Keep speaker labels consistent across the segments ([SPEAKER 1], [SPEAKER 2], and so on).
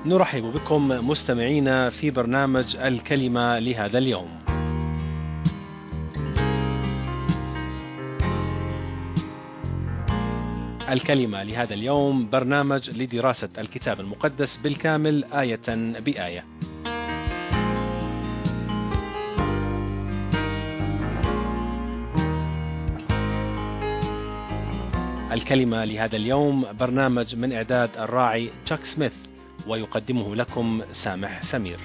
[SPEAKER 1] نرحب بكم مستمعينا في برنامج الكلمة لهذا اليوم. الكلمة لهذا اليوم برنامج لدراسة الكتاب المقدس بالكامل آية بآية. الكلمة لهذا اليوم برنامج من إعداد الراعي تشاك سميث، ويقدمه لكم سامح سمير.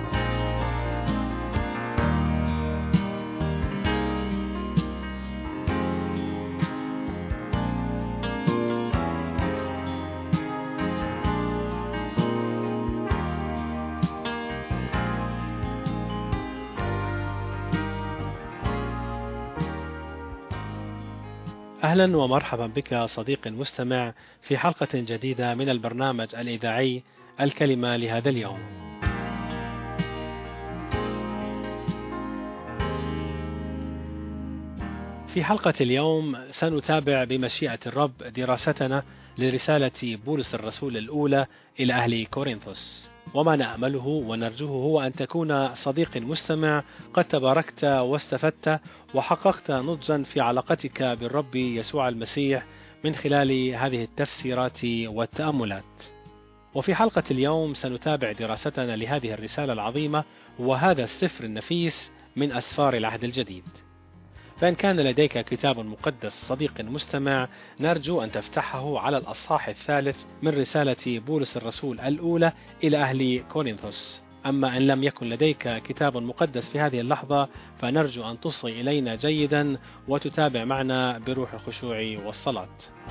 [SPEAKER 1] أهلا ومرحبا بك صديقي المستمع في حلقة جديدة من البرنامج الإذاعي الكلمة لهذا اليوم. في حلقة اليوم سنتابع بمشيئة الرب دراستنا لرسالة بولس الرسول الأولى إلى أهل كورنثوس، وما نأمله ونرجوه هو أن تكون صديقي المستمع قد تباركت واستفدت وحققت نضجا في علاقتك بالرب يسوع المسيح من خلال هذه التفسيرات والتأملات. وفي حلقة اليوم سنتابع دراستنا لهذه الرسالة العظيمة وهذا السفر النفيس من أسفار العهد الجديد. فإن كان لديك كتاب مقدس صديق مستمع، نرجو أن تفتحه على الأصحاح 3 من رسالة بولس الرسول الأولى إلى أهل كورنثوس. أما إن لم يكن لديك كتاب مقدس في هذه اللحظة، فنرجو أن تصغي إلينا جيدا وتتابع معنا بروح الخشوع والصلاة.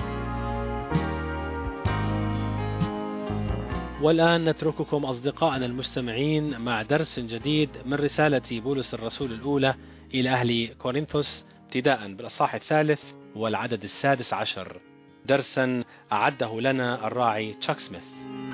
[SPEAKER 1] والآن نترككم أصدقائنا المستمعين مع درس جديد من رسالة بولس الرسول الأولى إلى أهل كورنثوس، ابتداء بالأصحاح 3 والعدد 16، درسا أعده لنا الراعي تشاك سميث.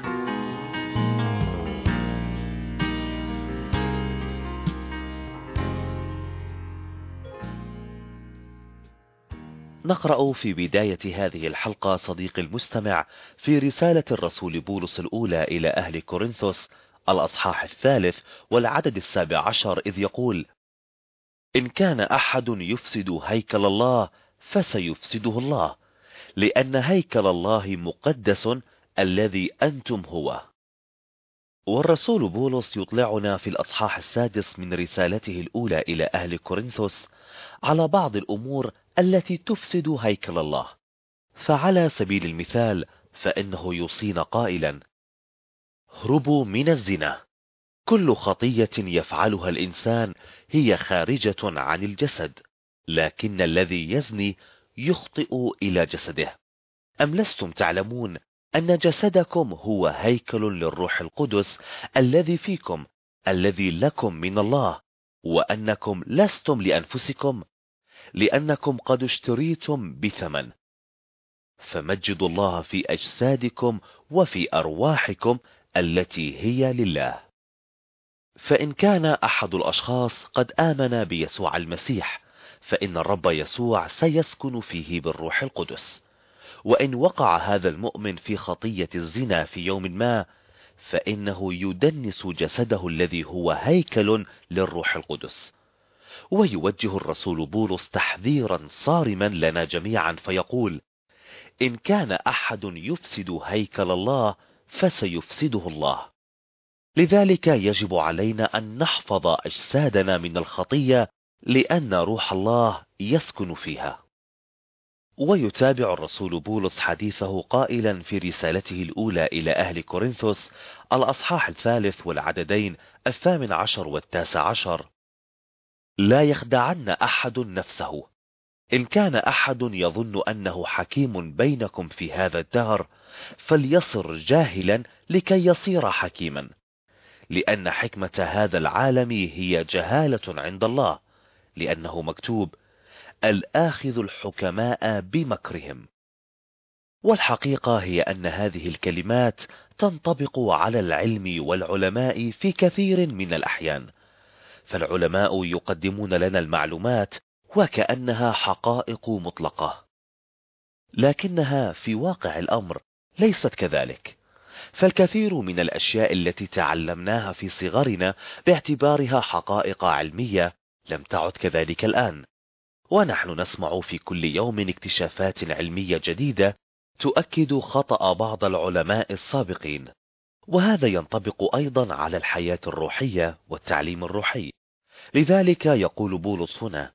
[SPEAKER 2] نقرأ في بداية هذه الحلقة صديقي المستمع في رسالة الرسول بولس الأولى إلى أهل كورنثوس الأصحاح 3 والعدد 17، إذ يقول: إن كان أحد يفسد هيكل الله فسيفسده الله، لأن هيكل الله مقدس الذي أنتم هو. والرسول بولس يطلعنا في الأصحاح 6 من رسالته الأولى إلى أهل كورنثوس على بعض الأمور التي تفسد هيكل الله. فعلى سبيل المثال فإنه يوصينا قائلا: هربوا من الزنا، كل خطية يفعلها الإنسان هي خارجة عن الجسد، لكن الذي يزني يخطئ إلى جسده. أم لستم تعلمون أن جسدكم هو هيكل للروح القدس الذي فيكم، الذي لكم من الله، وأنكم لستم لأنفسكم، لأنكم قد اشتريتم بثمن؟ فمجدوا الله في أجسادكم وفي أرواحكم التي هي لله. فإن كان أحد الأشخاص قد آمن بيسوع المسيح، فإن الرب يسوع سيسكن فيه بالروح القدس. وإن وقع هذا المؤمن في خطية الزنا في يوم ما، فإنه يدنس جسده الذي هو هيكل للروح القدس. ويوجه الرسول بولس تحذيرا صارما لنا جميعا فيقول: إن كان أحد يفسد هيكل الله فسيفسده الله. لذلك يجب علينا أن نحفظ أجسادنا من الخطية، لأن روح الله يسكن فيها. ويتابع الرسول بولس حديثه قائلا في رسالته الأولى إلى أهل كورنثوس الأصحاح 3 والعددين 18 و19: لا يخدعن أحد نفسه. إن كان أحد يظن أنه حكيم بينكم في هذا الدهر، فليصر جاهلا لكي يصير حكيما، لأن حكمة هذا العالم هي جهالة عند الله، لأنه مكتوب: الآخذ الحكماء بمكرهم. والحقيقة هي أن هذه الكلمات تنطبق على العلم والعلماء في كثير من الأحيان. فالعلماء يقدمون لنا المعلومات وكأنها حقائق مطلقة، لكنها في واقع الأمر ليست كذلك. فالكثير من الأشياء التي تعلمناها في صغرنا باعتبارها حقائق علمية لم تعد كذلك الآن، ونحن نسمع في كل يوم اكتشافات علمية جديدة تؤكد خطأ بعض العلماء السابقين. وهذا ينطبق أيضا على الحياة الروحية والتعليم الروحي. لذلك يقول بولس هنا: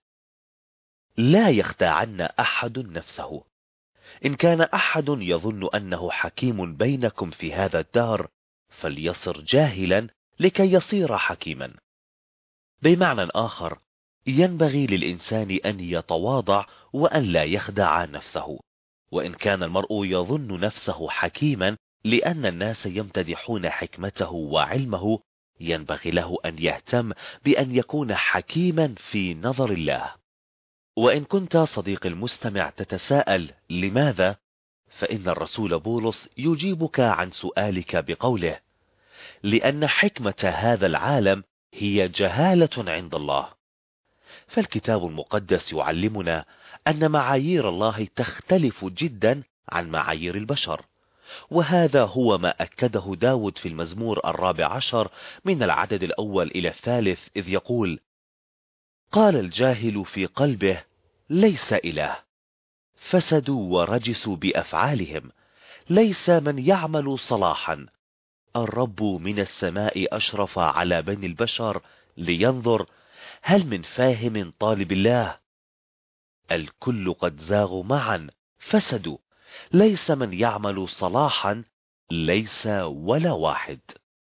[SPEAKER 2] لا يخدعن أحد نفسه. إن كان أحد يظن أنه حكيم بينكم في هذا الدهر فليصر جاهلا لكي يصير حكيما. بمعنى آخر، ينبغي للإنسان أن يتواضع وأن لا يخدع نفسه. وإن كان المرء يظن نفسه حكيما لأن الناس يمتدحون حكمته وعلمه، ينبغي له أن يهتم بأن يكون حكيما في نظر الله. وإن كنت صديق المستمع تتساءل لماذا، فإن الرسول بولس يجيبك عن سؤالك بقوله: لأن حكمة هذا العالم هي جهالة عند الله. فالكتاب المقدس يعلمنا أن معايير الله تختلف جدا عن معايير البشر، وهذا هو ما أكده داود في المزمور 14 من العدد الأول إلى 3، إذ يقول: قال الجاهل في قلبه ليس إله، فسدوا ورجسوا بأفعالهم، ليس من يعمل صلاحا. الرب من السماء أشرف على بني البشر لينظر هل من فاهم طالب الله. الكل قد زاغوا معا فسدوا، ليس من يعمل صلاحا، ليس ولا واحد.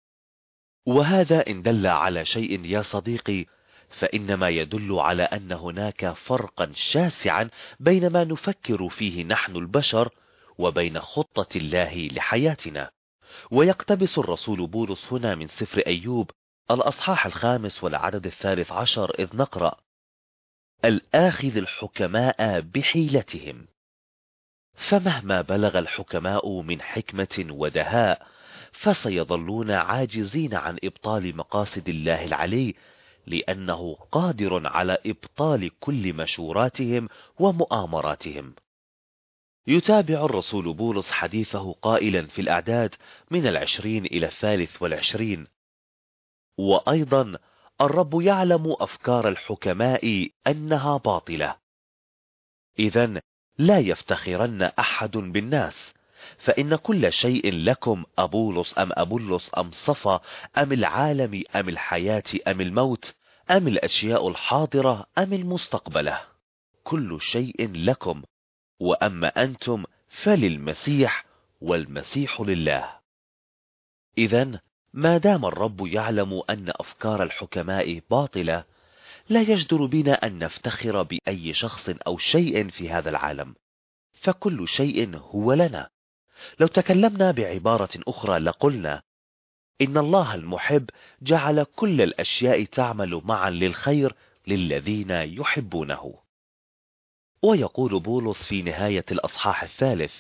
[SPEAKER 2] وهذا إن دل على شيء يا صديقي فإنما يدل على أن هناك فرقا شاسعا بين ما نفكر فيه نحن البشر وبين خطة الله لحياتنا. ويقتبس الرسول بولس هنا من سفر أيوب الأصحاح 5 والعدد 13، إذ نقرأ: الآخذ الحكماء بحيلتهم. فمهما بلغ الحكماء من حكمة ودهاء فسيظلون عاجزين عن إبطال مقاصد الله العلي، لأنه قادر على إبطال كل مشوراتهم ومؤامراتهم. يتابع الرسول بولس حديثه قائلا في الأعداد من 20 إلى 23: وأيضا الرب يعلم أفكار الحكماء أنها باطلة. إذن لا يفتخرن أحد بالناس، فإن كل شيء لكم، أبولس أم أبولس أم صفا أم العالم أم الحياة أم الموت أم الأشياء الحاضرة أم المستقبلة، كل شيء لكم، وأما أنتم فللمسيح والمسيح لله. إذن ما دام الرب يعلم أن أفكار الحكماء باطلة، لا يجدر بنا أن نفتخر بأي شخص أو شيء في هذا العالم، فكل شيء هو لنا. لو تكلمنا بعبارة أخرى لقلنا إن الله المحب جعل كل الأشياء تعمل معا للخير للذين يحبونه. ويقول بولس في نهاية الأصحاح 3: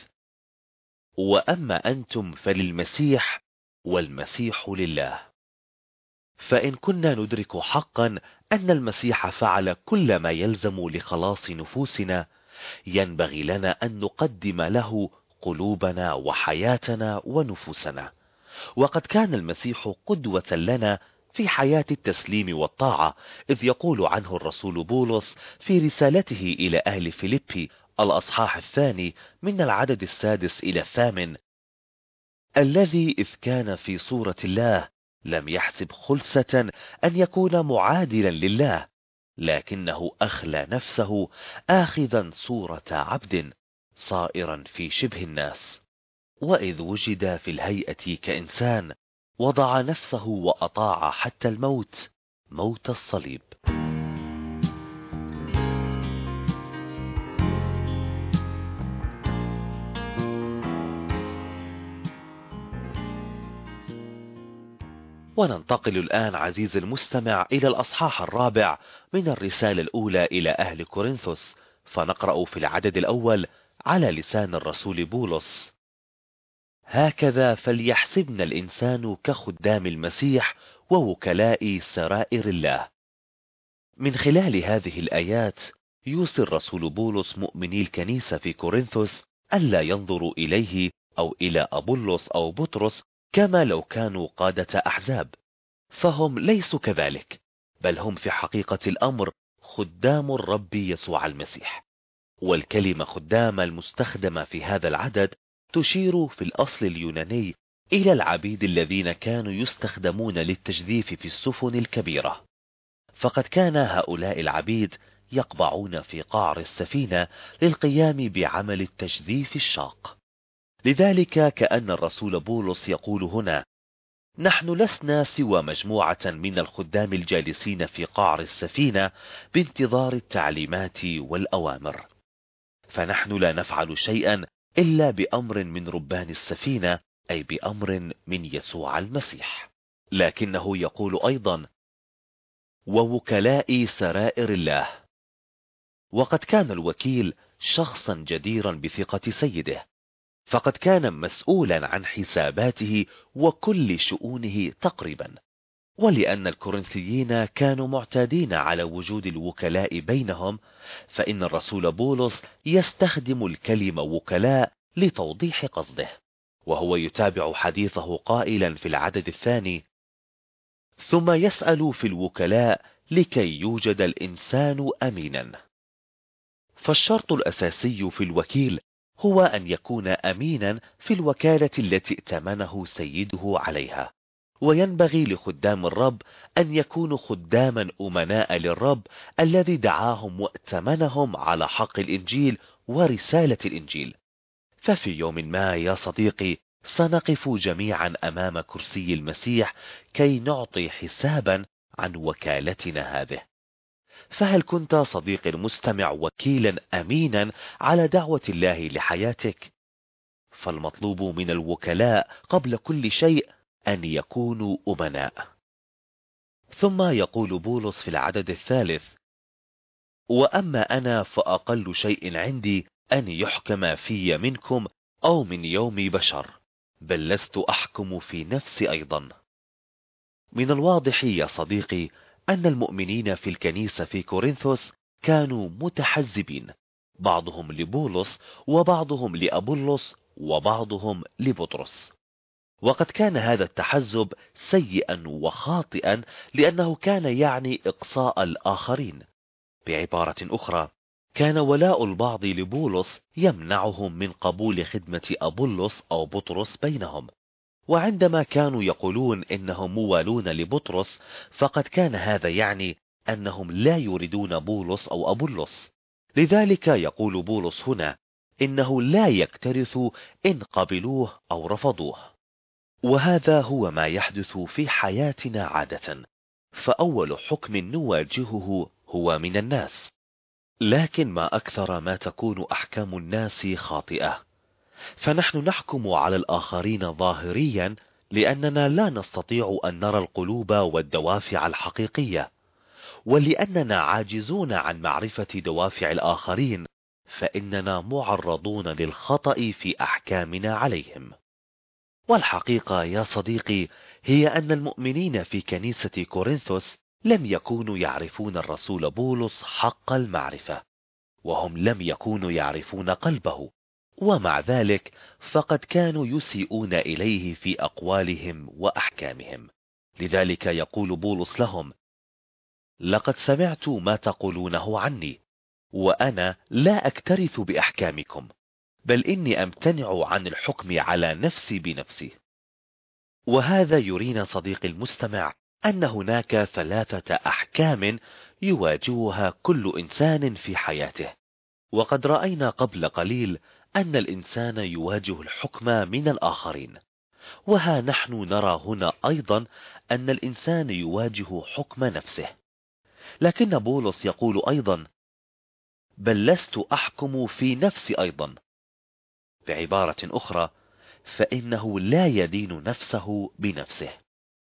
[SPEAKER 2] وأما أنتم فللمسيح والمسيح لله. فإن كنا ندرك حقا أن المسيح فعل كل ما يلزم لخلاص نفوسنا، ينبغي لنا أن نقدم له قلوبنا وحياتنا ونفوسنا. وقد كان المسيح قدوة لنا في حياة التسليم والطاعة، إذ يقول عنه الرسول بولس في رسالته إلى أهل فيليبي الأصحاح 2 من العدد 6 إلى 8: الذي إذ كان في صورة الله لم يحسب خلسة أن يكون معادلا لله، لكنه أخلى نفسه آخذا صورة عبد، صائرا في شبه الناس، وإذ وجد في الهيئة كإنسان وضع نفسه وأطاع حتى الموت، موت الصليب. وننتقل الآن عزيز المستمع إلى الأصحاح 4 من الرسالة الأولى إلى أهل كورنثوس، فنقرأ في العدد الأول على لسان الرسول بولس: هكذا فليحسبنا الإنسان كخدام المسيح ووكلاء سرائر الله. من خلال هذه الآيات يوصي الرسول بولس مؤمني الكنيسة في كورنثوس ألا ينظروا إليه أو إلى أبولس أو بطرس كما لو كانوا قادة أحزاب، فهم ليسوا كذلك، بل هم في حقيقة الأمر خدام الرب يسوع المسيح. والكلمة خدام المستخدمة في هذا العدد تشير في الأصل اليوناني إلى العبيد الذين كانوا يستخدمون للتجديف في السفن الكبيرة، فقد كان هؤلاء العبيد يقبعون في قعر السفينة للقيام بعمل التجديف الشاق. لذلك كأن الرسول بولس يقول هنا: نحن لسنا سوى مجموعة من الخدام الجالسين في قعر السفينة بانتظار التعليمات والأوامر، فنحن لا نفعل شيئا إلا بأمر من ربان السفينة، أي بأمر من يسوع المسيح. لكنه يقول أيضا: ووكلاء سرائر الله. وقد كان الوكيل شخصا جديرا بثقة سيده، فقد كان مسؤولا عن حساباته وكل شؤونه تقريبا. ولأن الكورنثيين كانوا معتادين على وجود الوكلاء بينهم، فإن الرسول بولس يستخدم الكلمة وكلاء لتوضيح قصده، وهو يتابع حديثه قائلا في العدد الثاني: ثم يسأل في الوكلاء لكي يوجد الإنسان أمينا. فالشرط الأساسي في الوكيل هو أن يكون أمينا في الوكالة التي ائتمنه سيده عليها. وينبغي لخدام الرب أن يكونوا خداما أمناء للرب الذي دعاهم وائتمنهم على حق الإنجيل ورسالة الإنجيل. ففي يوم ما يا صديقي سنقف جميعا أمام كرسي المسيح كي نعطي حسابا عن وكالتنا هذه. فهل كنت صديقي المستمع وكيلا أمينا على دعوة الله لحياتك؟ فالمطلوب من الوكلاء قبل كل شيء أن يكونوا أمناء. ثم يقول بولس في العدد الثالث: وأما أنا فأقل شيء عندي أن يحكم في منكم أو من يوم بشر، بل لست أحكم في نفسي أيضا. من الواضح يا صديقي أن المؤمنين في الكنيسة في كورنثوس كانوا متحزبين، بعضهم لبولس وبعضهم لأبولس وبعضهم لبطرس. وقد كان هذا التحزب سيئا وخاطئا، لأنه كان يعني إقصاء الآخرين. بعبارة أخرى، كان ولاء البعض لبولس يمنعهم من قبول خدمة أبولس أو بطرس بينهم. وعندما كانوا يقولون إنهم موالون لبطرس، فقد كان هذا يعني أنهم لا يريدون بولس أو أبولس. لذلك يقول بولس هنا إنه لا يكترث إن قبلوه أو رفضوه. وهذا هو ما يحدث في حياتنا عادة، فأول حكم نواجهه هو من الناس. لكن ما أكثر ما تكون أحكام الناس خاطئة، فنحن نحكم على الآخرين ظاهريا لأننا لا نستطيع أن نرى القلوب والدوافع الحقيقية، ولأننا عاجزون عن معرفة دوافع الآخرين، فإننا معرضون للخطأ في أحكامنا عليهم. والحقيقة يا صديقي هي أن المؤمنين في كنيسة كورنثوس لم يكونوا يعرفون الرسول بولس حق المعرفة، وهم لم يكونوا يعرفون قلبه، ومع ذلك فقد كانوا يسيئون إليه في أقوالهم وأحكامهم. لذلك يقول بولس لهم: لقد سمعت ما تقولونه عني، وأنا لا أكترث بأحكامكم، بل إني أمتنع عن الحكم على نفسي بنفسي. وهذا يرينا صديقي المستمع أن هناك 3 أحكام يواجهها كل إنسان في حياته. وقد رأينا قبل قليل أن الإنسان يواجه الحكم من الآخرين، وها نحن نرى هنا أيضا أن الإنسان يواجه حكم نفسه. لكن بولس يقول أيضا: بل لست أحكم في نفسي أيضا. بعبارة أخرى، فإنه لا يدين نفسه بنفسه.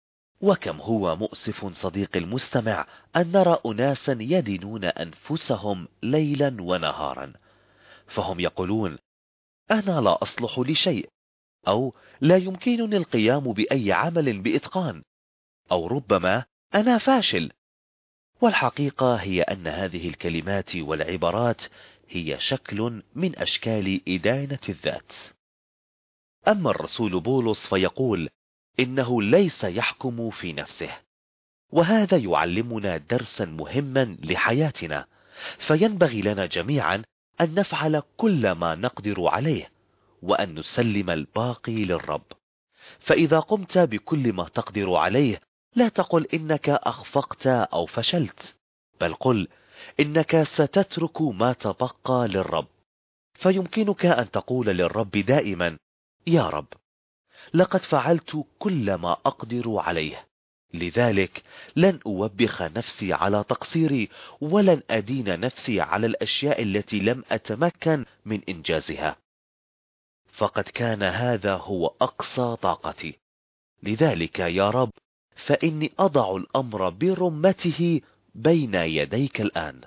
[SPEAKER 2] وكم هو مؤسف صديقي المستمع أن نرى أناسا يدينون أنفسهم ليلا ونهارا، فهم يقولون: أنا لا أصلح لشيء، أو لا يمكنني القيام بأي عمل بإتقان، أو ربما أنا فاشل. والحقيقة هي أن هذه الكلمات والعبارات هي شكل من أشكال إدانة الذات. أما الرسول بولس فيقول: إنه ليس يحكم في نفسه. وهذا يعلمنا درسا مهما لحياتنا، فينبغي لنا جميعا أن نفعل كل ما نقدر عليه، وأن نسلم الباقي للرب. فإذا قمت بكل ما تقدر عليه، لا تقل إنك أخفقت أو فشلت، بل قل إنك ستترك ما تبقى للرب. فيمكنك أن تقول للرب دائما: يا رب، لقد فعلت كل ما أقدر عليه، لذلك لن أوبخ نفسي على تقصيري، ولن أدين نفسي على الأشياء التي لم أتمكن من إنجازها، فقد كان هذا هو أقصى طاقتي. لذلك يا رب، فإني أضع الأمر برمته بين يديك الآن.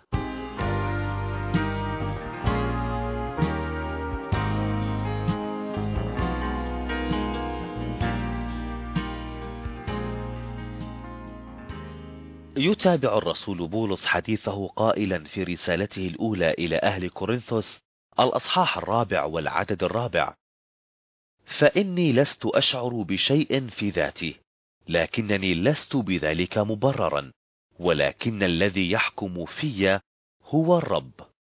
[SPEAKER 2] يتابع الرسول بولس حديثه قائلا في رسالته الأولى إلى أهل كورنثوس الأصحاح 4 والعدد 4: فإني لست أشعر بشيء في ذاتي، لكنني لست بذلك مبررا، ولكن الذي يحكم في هو الرب.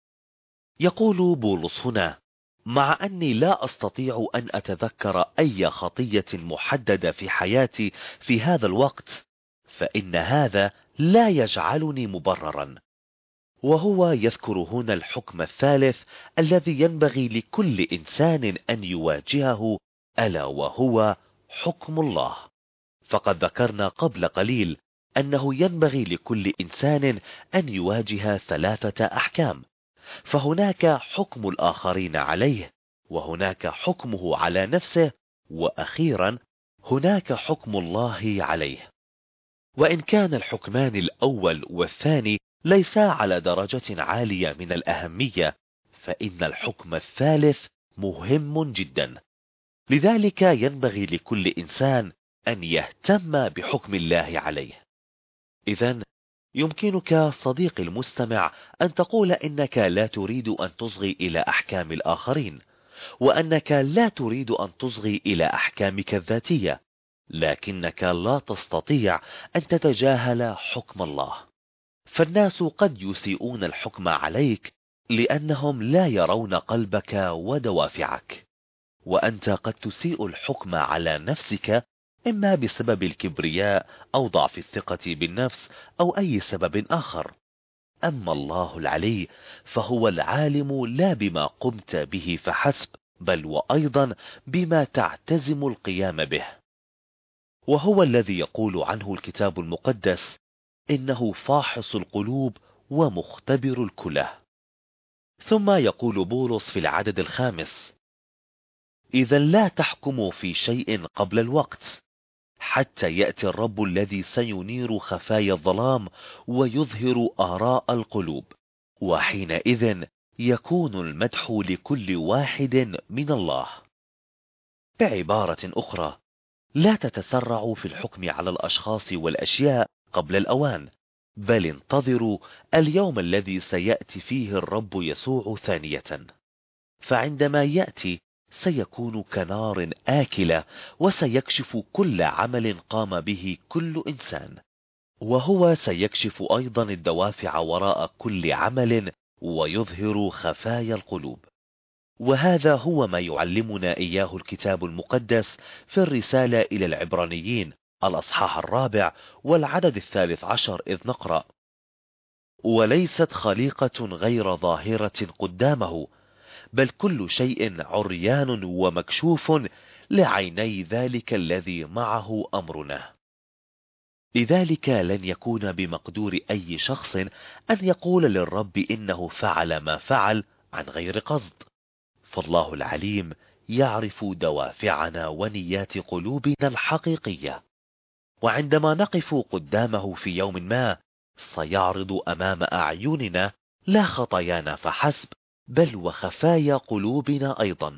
[SPEAKER 2] يقول بولس هنا: مع أني لا أستطيع أن أتذكر أي خطية محددة في حياتي في هذا الوقت، فإن هذا لا يجعلني مبررا. وهو يذكر هنا الحكم الثالث الذي ينبغي لكل إنسان أن يواجهه، ألا وهو حكم الله. فقد ذكرنا قبل قليل أنه ينبغي لكل إنسان أن يواجه 3 أحكام، فهناك حكم الآخرين عليه، وهناك حكمه على نفسه، وأخيرا هناك حكم الله عليه. وإن كان الحكمان الأول والثاني ليسا على درجة عالية من الأهمية، فإن الحكم الثالث مهم جدا. لذلك ينبغي لكل إنسان أن يهتم بحكم الله عليه. إذن يمكنك صديقي المستمع أن تقول إنك لا تريد أن تصغي إلى أحكام الآخرين، وأنك لا تريد أن تصغي إلى أحكامك الذاتية، لكنك لا تستطيع أن تتجاهل حكم الله. فالناس قد يسيئون الحكم عليك لأنهم لا يرون قلبك ودوافعك، وأنت قد تسيء الحكم على نفسك، إما بسبب الكبرياء أو ضعف الثقة بالنفس أو أي سبب آخر. أما الله العلي فهو العالم لا بما قمت به فحسب، بل وأيضا بما تعتزم القيام به. وهو الذي يقول عنه الكتاب المقدس: إنه فاحص القلوب ومختبر الكلى. ثم يقول بولس في العدد 5: إذا لا تحكموا في شيء قبل الوقت، حتى يأتي الرب الذي سينير خفايا الظلام ويظهر آراء القلوب، وحينئذ يكون المدح لكل واحد من الله. بعبارة أخرى، لا تتسرعوا في الحكم على الأشخاص والأشياء قبل الأوان، بل انتظروا اليوم الذي سيأتي فيه الرب يسوع ثانية. فعندما يأتي سيكون كنار آكلة، وسيكشف كل عمل قام به كل إنسان، وهو سيكشف أيضا الدوافع وراء كل عمل، ويظهر خفايا القلوب. وهذا هو ما يعلمنا إياه الكتاب المقدس في الرسالة إلى العبرانيين الأصحاح 4 والعدد 13، إذ نقرأ: وليست خليقة غير ظاهرة قدامه، بل كل شيء عريان ومكشوف لعيني ذلك الذي معه أمرنا. لذلك لن يكون بمقدور أي شخص أن يقول للرب إنه فعل ما فعل عن غير قصد، فالله العليم يعرف دوافعنا ونيات قلوبنا الحقيقية. وعندما نقف قدامه في يوم ما، سيعرض أمام أعيننا لا خطايانا فحسب، بل وخفايا قلوبنا أيضا.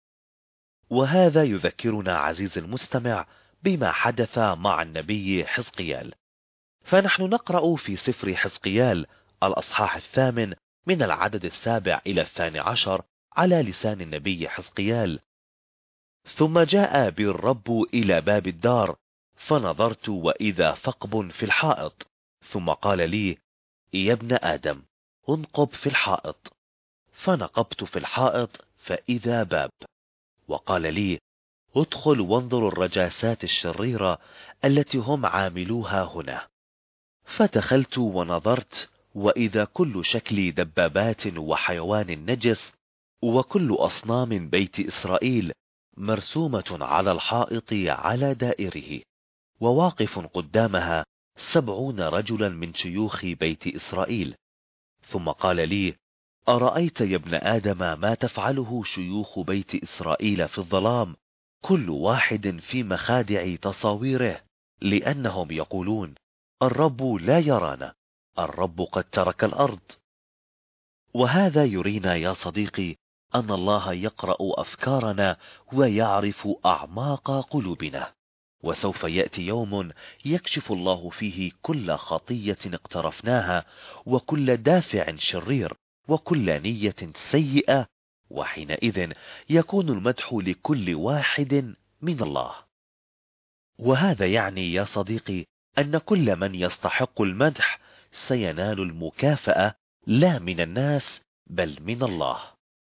[SPEAKER 2] وهذا يذكرنا عزيز المستمع بما حدث مع النبي حزقيال. فنحن نقرأ في سفر حزقيال الأصحاح 8 من العدد 7 إلى 12 على لسان النبي حزقيال: ثم جاء بي الرب إلى باب الدار، فنظرت وإذا ثقب في الحائط، ثم قال لي: يا ابن آدم، انقب في الحائط. فنقبت في الحائط فإذا باب، وقال لي: ادخل وانظر الرجاسات الشريرة التي هم عاملوها هنا. فدخلت ونظرت، وإذا كل شكل دبابات وحيوان نجس وكل أصنام بيت إسرائيل مرسومة على الحائط على دائره، وواقف قدامها 70 رجلا من شيوخ بيت إسرائيل. ثم قال لي: أرأيت يا ابن آدم ما تفعله شيوخ بيت إسرائيل في الظلام، كل واحد في مخادع تصاويره، لأنهم يقولون: الرب لا يرانا، الرب قد ترك الأرض. وهذا يرينا يا صديقي أن الله يقرأ أفكارنا ويعرف أعماق قلوبنا، وسوف يأتي يوم يكشف الله فيه كل خطية اقترفناها وكل دافع شرير وكل نية سيئة، وحينئذ يكون المدح لكل واحد من الله. وهذا يعني يا صديقي أن كل من يستحق المدح سينال المكافأة، لا من الناس بل من الله.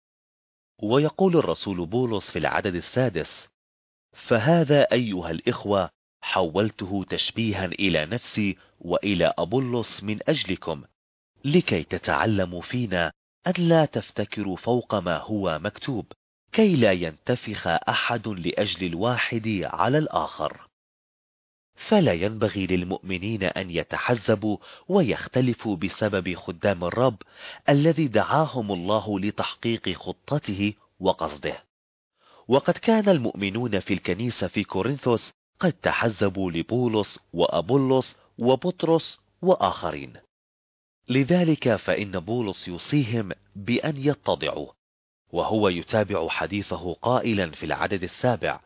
[SPEAKER 2] ويقول الرسول بولس في العدد 6: فهذا أيها الإخوة حولته تشبيها إلى نفسي وإلى أبولس من أجلكم، لكي تتعلموا فينا أن لا تفتكروا فوق ما هو مكتوب، كي لا ينتفخ أحد لأجل الواحد على الآخر. فلا ينبغي للمؤمنين أن يتحزبوا ويختلفوا بسبب خدام الرب الذي دعاهم الله لتحقيق خطته وقصده. وقد كان المؤمنون في الكنيسة في كورنثوس قد تحزبوا لبولس وأبولس وبطرس وآخرين. لذلك فإن بولس يوصيهم بأن يتضعوا، وهو يتابع حديثه قائلا في العدد 7: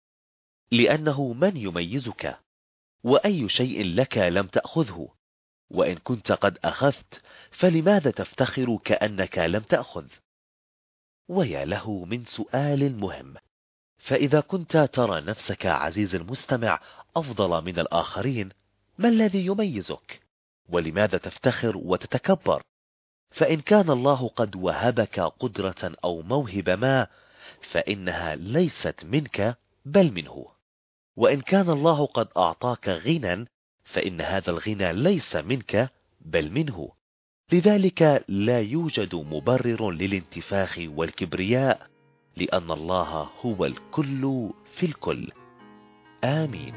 [SPEAKER 2] لأنه من يميزك؟ وأي شيء لك لم تأخذه؟ وإن كنت قد أخذت فلماذا تفتخر كأنك لم تأخذ؟ ويا له من سؤال مهم. فإذا كنت ترى نفسك عزيز المستمع أفضل من الآخرين، ما الذي يميزك؟ ولماذا تفتخر وتتكبر؟ فإن كان الله قد وهبك قدرة أو موهبة ما، فإنها ليست منك بل منه. وإن كان الله قد أعطاك غنى، فإن هذا الغنى ليس منك بل منه. لذلك لا يوجد مبرر للانتفاخ والكبرياء، لأن الله هو الكل في الكل. آمين.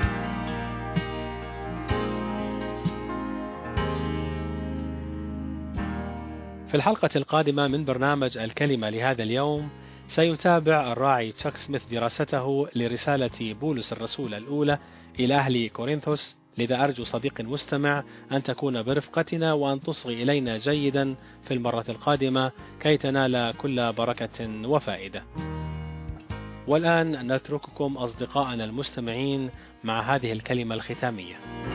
[SPEAKER 1] في الحلقة القادمة من برنامج الكلمة لهذا اليوم سيتابع الراعي تشاك سميث دراسته لرسالة بولس الرسول الأولى إلى أهل كورنثوس. لذا أرجو صديق المستمع أن تكون برفقتنا وأن تصغي إلينا جيدا في المرة القادمة كي تنال كل بركة وفائدة. والآن نترككم أصدقائنا المستمعين مع هذه الكلمة الختامية.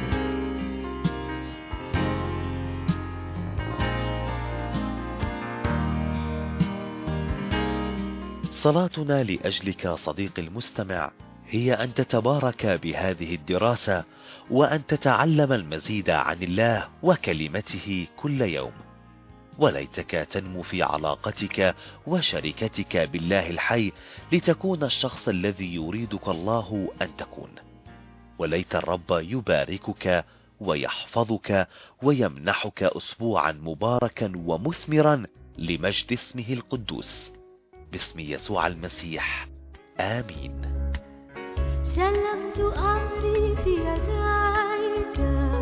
[SPEAKER 2] صلاتنا لأجلك صديقي المستمع هي أن تتبارك بهذه الدراسة، وأن تتعلم المزيد عن الله وكلمته كل يوم، وليتك تنمو في علاقتك وشركتك بالله الحي لتكون الشخص الذي يريدك الله أن تكون. وليت الرب يباركك ويحفظك ويمنحك أسبوعا مباركا ومثمرا لمجد اسمه القدوس، باسم يسوع المسيح. آمين.
[SPEAKER 3] سلمت أمري في يديك،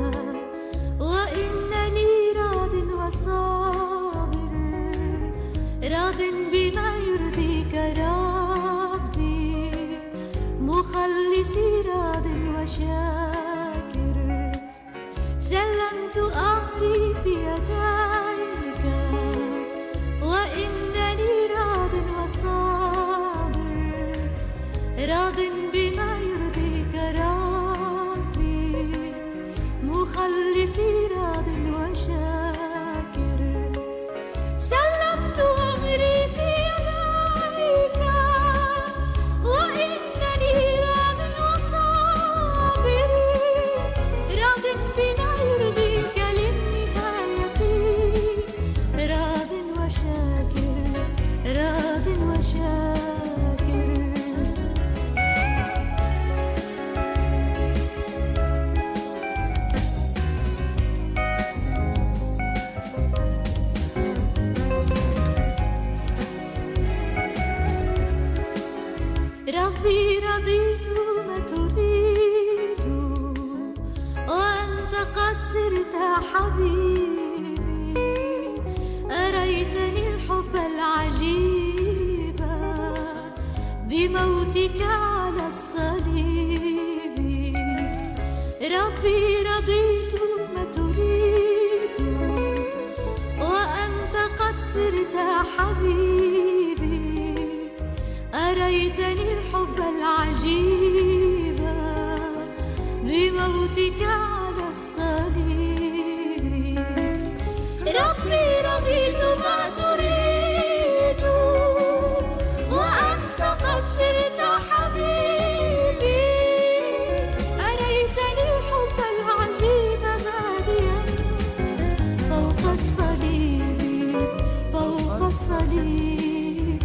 [SPEAKER 3] وإنني راض وصابر، راض بما يرضيك ربي، مخلصي راض وشاكر. سلمت أمري في يديك، وإنني راض وصابر، راض بما يرضيك ربي. بموتك على الصليب. ربي رضيت ما تريد، وأنت قد صرت حبيبي. أريتني الحب العجيب بموتك على الصليب. ربي رضيت ما تريد، وأنت قد صرت حبيبي. أريتني الحب العجيب باديا فوق الصليب، فوق الصليب.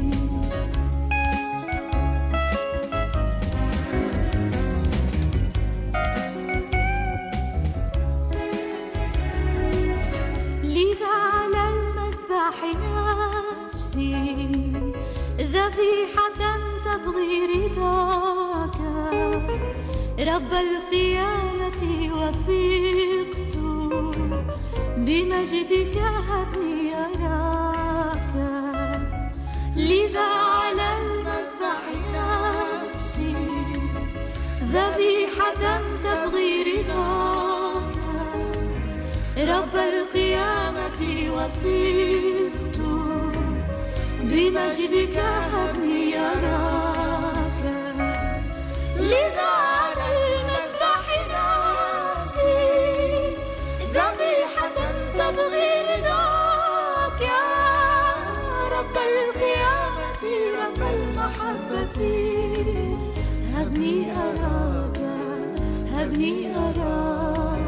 [SPEAKER 3] لذا على المذبح نفسي ذبيحة تبغي رضاك. رب القيامة وثقت بمجدك هبني أراك. لذا على المذبح نفسي ذبيحة تبغي رضاك. رب القيامة وثقت بمجدك هبني أراك. لذا على المذبح نفسي ذبيحة تبغي رضاك. يا رب القيامة رب المحبة هبني أراك، هبني أراك.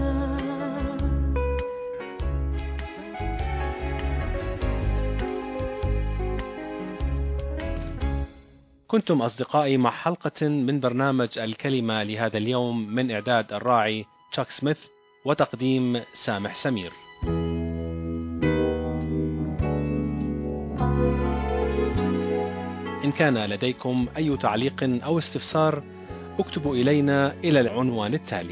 [SPEAKER 1] كنتم أصدقائي مع حلقة من برنامج الكلمة لهذا اليوم، من إعداد الراعي تشاك سميث وتقديم سامح سمير. إن كان لديكم أي تعليق أو استفسار اكتبوا إلينا إلى العنوان التالي: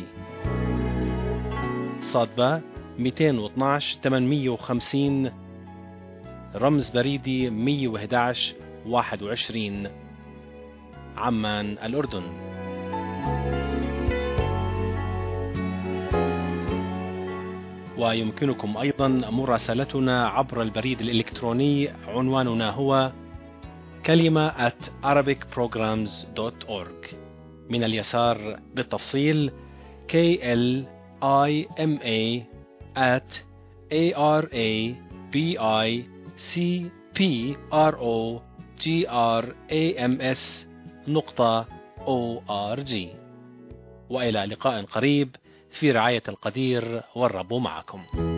[SPEAKER 1] صادبة 212 850 رمز بريدي 111 21 عمان الأردن. ويمكنكم أيضا مراسلتنا عبر البريد الإلكتروني، عنواننا هو kalima@arabicprograms.org. من اليسار بالتفصيل kalima@arabicprograms.org. وإلى لقاء قريب في رعاية القدير، والرب معكم.